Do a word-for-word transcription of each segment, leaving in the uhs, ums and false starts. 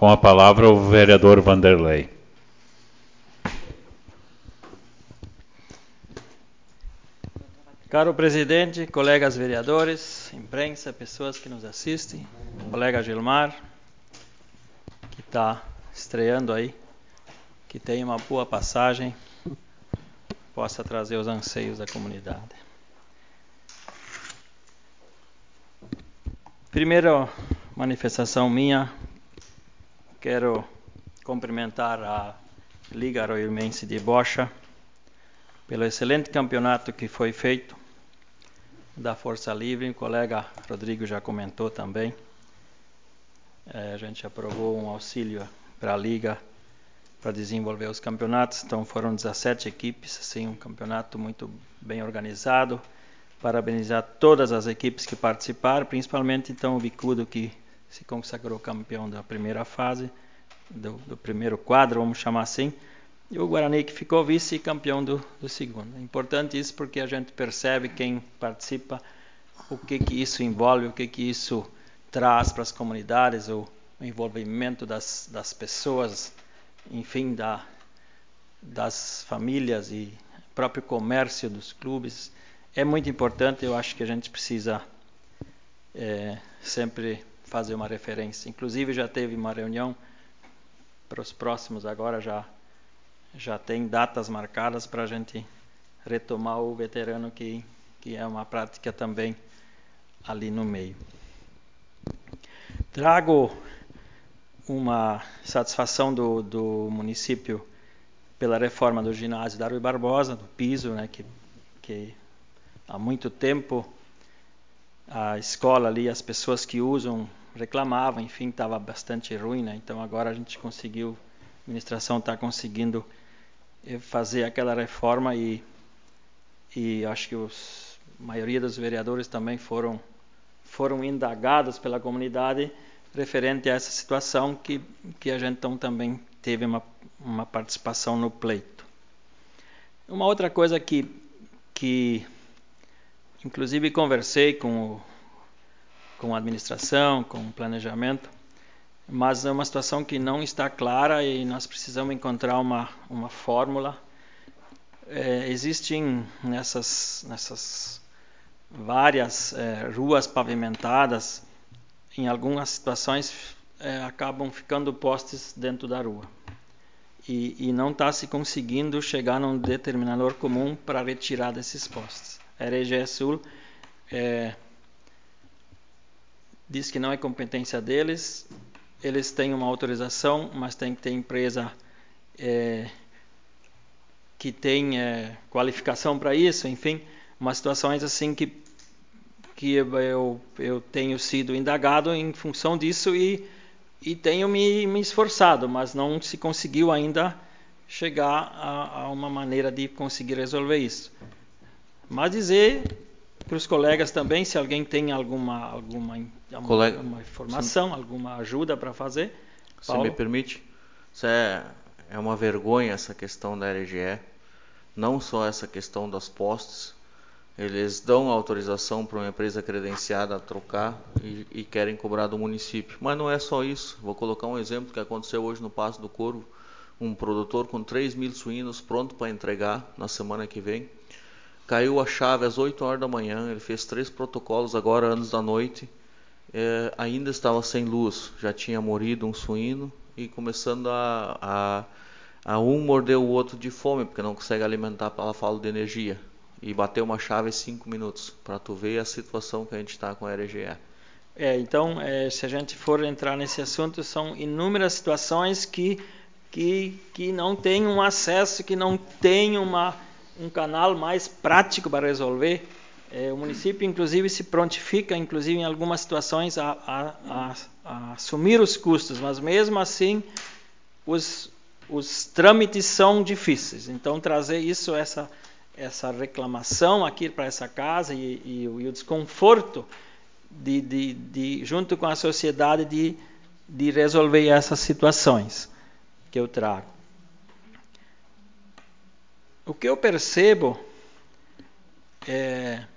Com a palavra o vereador Vanderlei. Caro presidente, colegas vereadores, imprensa, pessoas que nos assistem, colega Gilmar, que está estreando aí, que tenha uma boa passagem, possa trazer os anseios da comunidade. Primeira manifestação minha, quero cumprimentar a Liga Aroimense de Bocha pelo excelente campeonato que foi feito da Força Livre. O colega Rodrigo já comentou também. É, a gente aprovou um auxílio para a Liga para desenvolver os campeonatos. Então foram dezessete equipes, assim, um campeonato muito bem organizado. Parabenizar todas as equipes que participaram, principalmente então o Bicudo, que se consagrou campeão da primeira fase, do, do primeiro quadro, vamos chamar assim, e o Guarani, que ficou vice-campeão do, do segundo. É importante isso porque a gente percebe, quem participa, o que, que isso envolve, o que, que isso traz para as comunidades, o, o envolvimento das, das pessoas, enfim, da, das famílias e próprio comércio dos clubes. É muito importante, eu acho que a gente precisa é, sempre fazer uma referência. Inclusive já teve uma reunião para os próximos, agora já, já tem datas marcadas para a gente retomar o veterano, que, que é uma prática também ali no meio. Trago uma satisfação do, do município pela reforma do ginásio da Rui Barbosa, do piso, né, que, que há muito tempo a escola ali, as pessoas que usam reclamavam, enfim, estava bastante ruim, né? Então agora a gente conseguiu, a administração está conseguindo fazer aquela reforma e, e acho que os, a maioria dos vereadores também foram, foram indagados pela comunidade referente a essa situação, que, que a gente então também teve uma, uma participação no pleito. Uma outra coisa que, que inclusive conversei com, o, com a administração, com o planejamento, mas é uma situação que não está clara e nós precisamos encontrar uma, uma fórmula. É, existem nessas, nessas várias é, ruas pavimentadas, em algumas situações é, acabam ficando postes dentro da rua. E, e não está se conseguindo chegar num determinador comum para retirar desses postes. A R G E Sul é, diz que não é competência deles, eles têm uma autorização, mas tem que ter empresa é, que tem é, qualificação para isso, enfim, umas situações assim que, que eu, eu tenho sido indagado em função disso e, e tenho me, me esforçado, mas não se conseguiu ainda chegar a, a uma maneira de conseguir resolver isso. Mas dizer para os colegas também, se alguém tem alguma, alguma Colega, uma informação, se, alguma ajuda para fazer. Se Paulo? me permite, isso é, é uma vergonha essa questão da R G E, não só essa questão das postes, eles dão autorização para uma empresa credenciada a trocar e, e querem cobrar do município. Mas não é só isso, vou colocar um exemplo que aconteceu hoje no Passo do Corvo, um produtor com três mil suínos pronto para entregar na semana que vem. Caiu a chave às oito horas da manhã, ele fez três protocolos agora, anos da noite, é, ainda estava sem luz, já tinha morrido um suíno e começando a, a, a um morder o outro de fome, porque não consegue alimentar pela falta de energia. E bateu uma chave em cinco minutos, para tu ver a situação que a gente está com a R G E. É, então, é, se a gente for entrar nesse assunto, são inúmeras situações que, que, que não tem um acesso, que não tem uma... um canal mais prático para resolver. É, o município, inclusive, se prontifica, inclusive em algumas situações, a, a, a, a assumir os custos, mas mesmo assim os, os trâmites são difíceis. Então, trazer isso, essa, essa reclamação aqui para essa casa e, e, e o desconforto de, de, de, junto com a sociedade de, de resolver essas situações que eu trago. O que eu percebo é,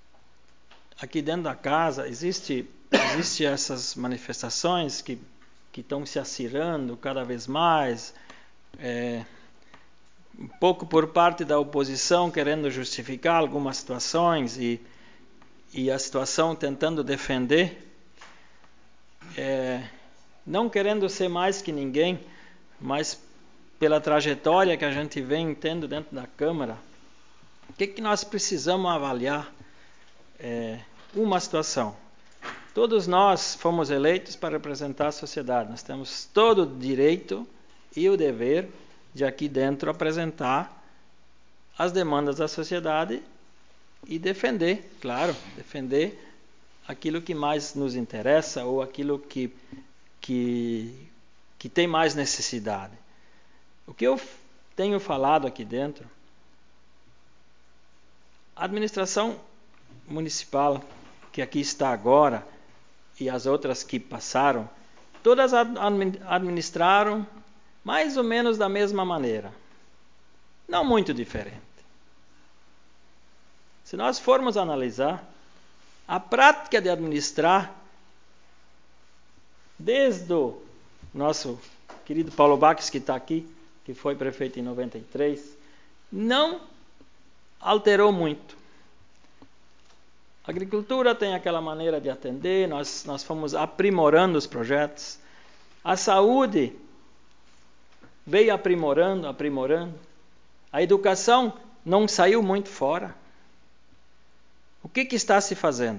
aqui dentro da casa, existe, existe essas manifestações que que estão se acirrando cada vez mais, é, um pouco por parte da oposição querendo justificar algumas situações e, e a situação tentando defender, é, não querendo ser mais que ninguém, mas pela trajetória que a gente vem tendo dentro da Câmara, o que, que nós precisamos avaliar? É, uma situação. Todos nós fomos eleitos para representar a sociedade. Nós temos todo o direito e o dever de aqui dentro apresentar as demandas da sociedade e defender, claro, defender aquilo que mais nos interessa ou aquilo que, que, que tem mais necessidade. O que eu tenho falado aqui dentro, a administração municipal que aqui está agora e as outras que passaram, todas administraram mais ou menos da mesma maneira. Não muito diferente. Se nós formos analisar, a prática de administrar, desde o nosso querido Paulo Baques, que está aqui, que foi prefeito em noventa e três, não alterou muito. A agricultura tem aquela maneira de atender, nós, nós fomos aprimorando os projetos. A saúde veio aprimorando, aprimorando. A educação não saiu muito fora. O que, que está se fazendo?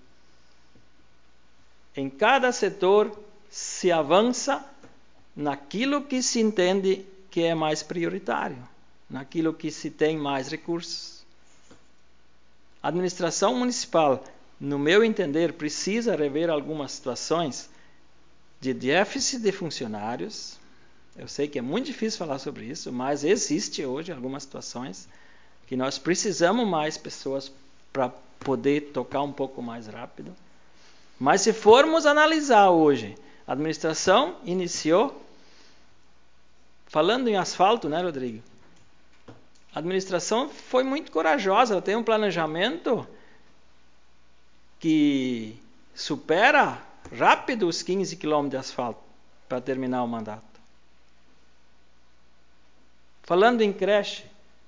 Em cada setor se avança naquilo que se entende que é mais prioritário, naquilo que se tem mais recursos. A administração municipal, no meu entender, precisa rever algumas situações de déficit de funcionários. Eu sei que é muito difícil falar sobre isso, mas existe hoje algumas situações que nós precisamos mais pessoas para poder tocar um pouco mais rápido. Mas se formos analisar hoje, a administração iniciou, falando em asfalto, né, Rodrigo? A administração foi muito corajosa, ela tem um planejamento que supera rápido os quinze quilômetros de asfalto para terminar o mandato. Falando em creche,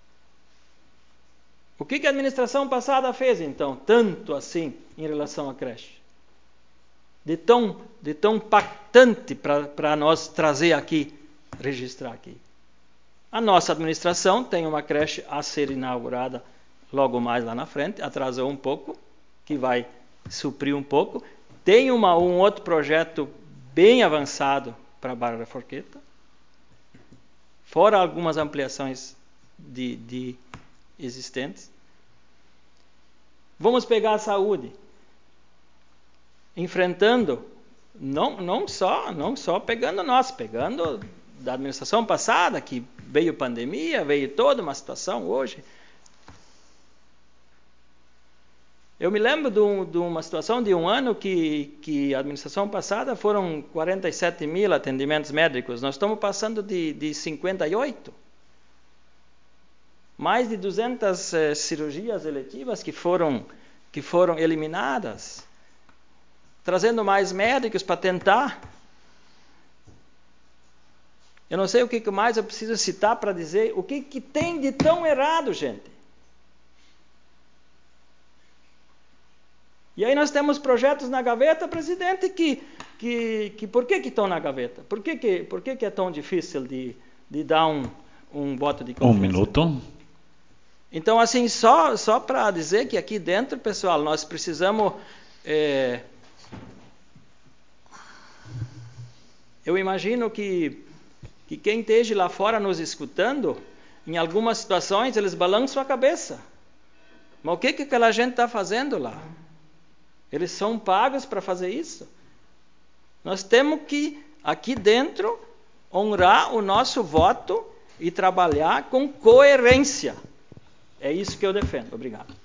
o que a administração passada fez então, tanto assim, em relação à creche? De tão, de tão impactante para nós trazer aqui, registrar aqui. A nossa administração tem uma creche a ser inaugurada logo mais lá na frente, atrasou um pouco, que vai suprir um pouco. Tem uma, um outro projeto bem avançado para a Barra da Forqueta, fora algumas ampliações de, de existentes. Vamos pegar a saúde, enfrentando, não, não, só, não só pegando nós, pegando da administração passada, que veio pandemia, veio toda uma situação hoje. Eu me lembro de, um, de uma situação de um ano que, que a administração passada foram quarenta e sete mil atendimentos médicos. Nós estamos passando de, de cinquenta e oito. Mais de duzentas eh, cirurgias eletivas que foram, que foram eliminadas. Trazendo mais médicos para tentar. Eu não sei o que mais eu preciso citar para dizer o que, que tem de tão errado, gente. E aí nós temos projetos na gaveta, presidente, que, que, que por que, que estão na gaveta? Por que, que, por que, que é tão difícil de, de dar um, um voto de confiança? Um minuto. Então, assim, só, só para dizer que aqui dentro, pessoal, nós precisamos... É, eu imagino que, que quem esteja lá fora nos escutando, em algumas situações, eles balançam a cabeça. Mas o que, que aquela gente está fazendo lá? Eles são pagos para fazer isso. Nós temos que, aqui dentro, honrar o nosso voto e trabalhar com coerência. É isso que eu defendo. Obrigado.